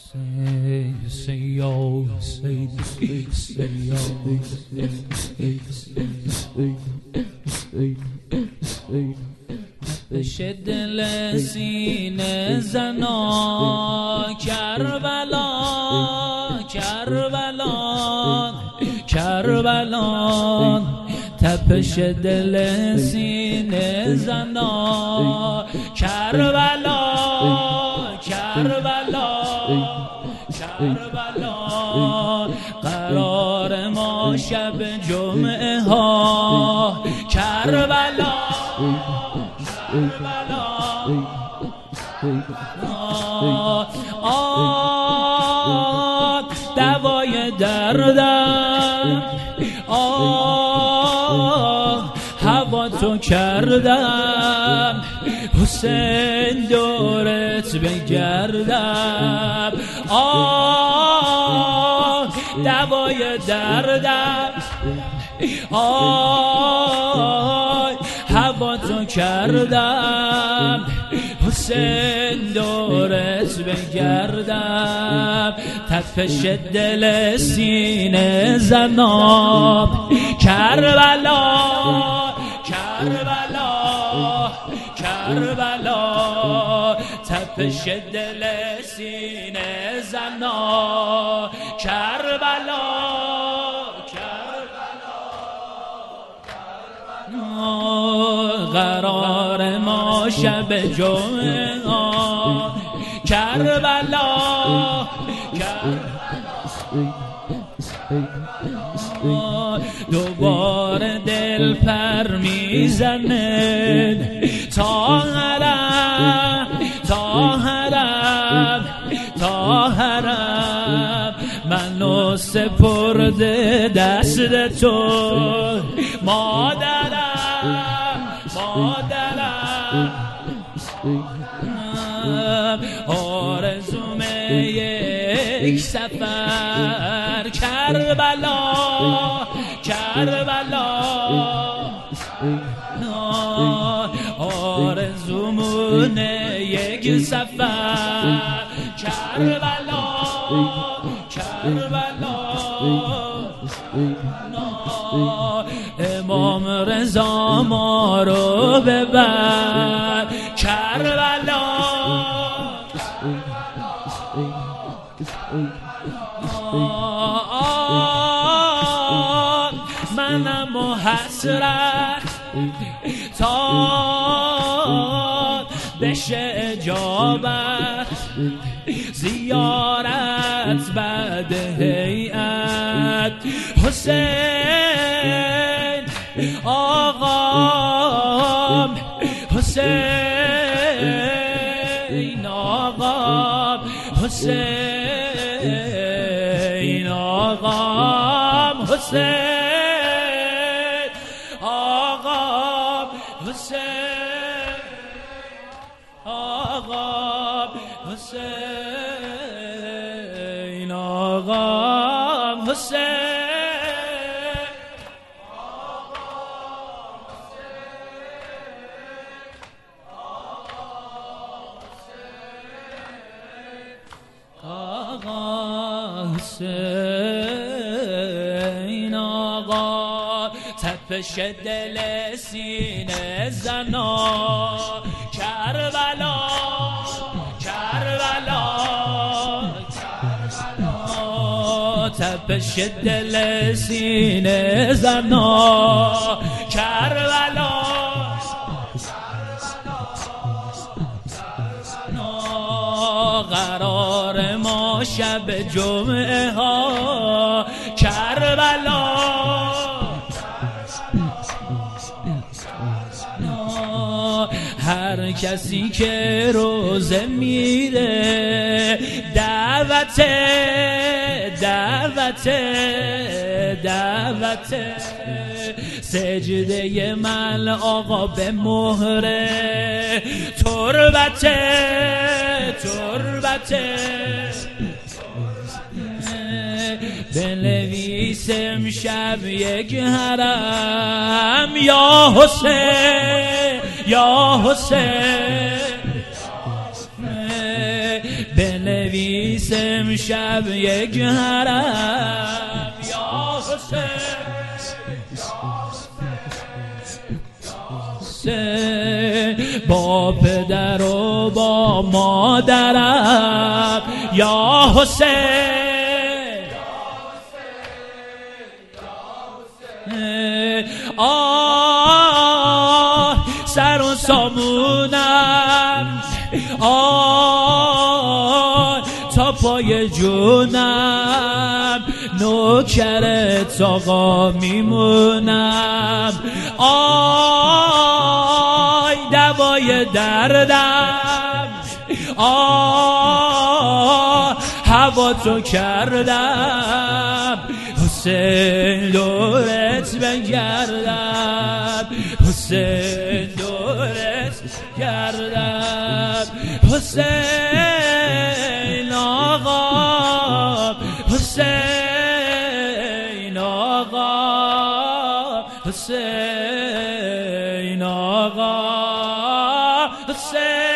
بشه دل سینه زنا کربلا کربلا کربلا تپش دل سینه زنا کربلا کربلا کربلا قرار ما شب جمعه ها کربلا کربلا دوای دردم هوا تو کردم حسین دورت بگردم دوای دردم هوا تو کردم حسین دورت بگردم تپش دل سینه زناب کربلا کربلا کربلا تپش دل سینه زناب کربلا قرار ما شب جمعه کربلا دوباره دل پر میزنه تا حرم تا حرم تا حرم منو سپرده دست تو مادرم مادرم آرزومه یک سفر کربلا کربلا آرزومونه یک سفر کربلا کربلا امام رضا ما رو ببر کربلا منم و حسرت تا بشه اجابت زیارت بعد هیئت حسین آقام حسین آقام حسین آقام حسین آقام حسین آقام حسین آقام حسین حسین آقا تپش دل سینه زنا کربلا کربلا تپش دل سینه زنا کربلا قرار ما شب جمعه ها کربلا هر کسی که روزه میره دعوت دعوت دعوت سجده من آقا به مهره تربت تربت بنویسم شب یک حرم یا حسین یا حسین بنویسم رئیس امشب یک حرم یا حسین با پدر و با مادرم یا حسین آه سر و سامونم آه تا پای جونم نوکرت آقا میمونم آی دوای دردم آه هوا تو کردم حسین دورت بگردم حسین دورت گردم حسین آقا حسین آقا حسین آقا حسین